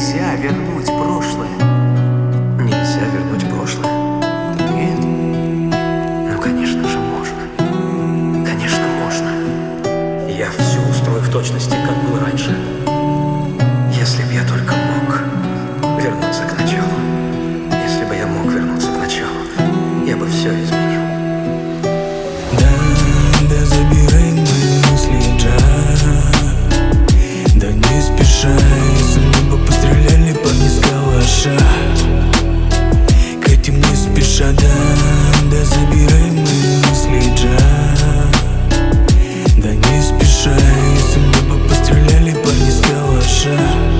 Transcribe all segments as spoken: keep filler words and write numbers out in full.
нельзя вернуть прошлое. Нельзя вернуть прошлое? Нет. Ну, конечно же, можно. Конечно, можно. Я все устрою в точности, как было раньше. Если б я только мог вернуться к началу. Если бы я мог вернуться к началу, я бы все изменил. Да, да, забирай мои мысли, да. Да не спеша, из неба постреляли парни с калаша. К этим не спеша, да, да, забирай мои мысли, да. Да не спеша, из неба постреляли парни с калаша.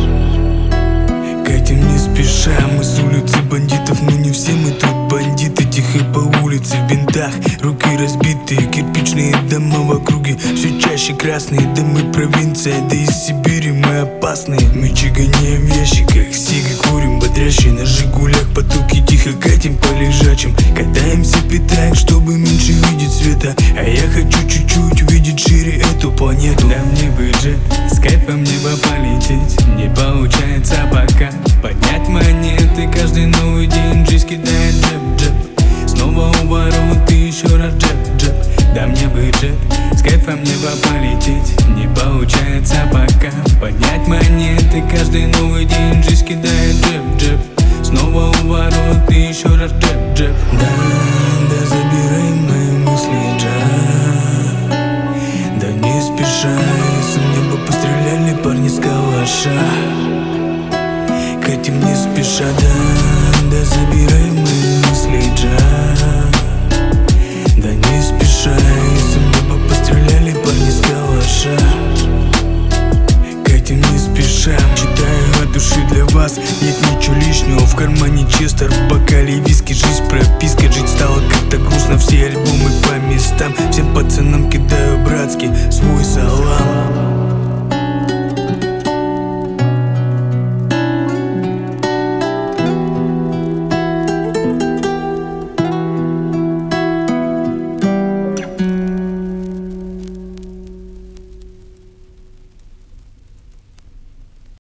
К этим не спеша, мы с улицы бандитов, но не все мы тут бандиты. Тихо по улице в бинтах, руки разбитые, кирпичные дома в округе все чаще красные домы, провинция, да из Сибири мы опасные. Мечи гоняем в ящиках, сиги курим бодрящие на жигулях, потоки тихо катим по лежачим, катаемся пятак, чтобы меньше видеть света. А я хочу чуть-чуть увидеть шире эту планету. Да мне бы джет, с кайфом в небо полететь, не получается пока поднять монеты, каждый новый день жизнь кидает джеб-джеб. Снова у ворот и еще раз джеб-джеб. Да мне бы джет, с кайфом в небо полететь, не получается пока поднять монеты, каждый новый день жизнь кидает джеб-джеб. Снова у ворот и еще раз джеб-джеб. Да, да, забирай мои мысли, да. Да не спеша, из неба постреляли парни с калаша. К этим не спеша, да, да, забирай мои мысли, да. Да не спеша, из неба постреляли парни с калаша. К этим не спеша, читаю от души для вас, нет ничего лишнего, в кармане честер, в бокале виски, жизнь прописка, жить стало как-то грустно, все альбомы по местам, всем пацанам кидаю братский свой салам.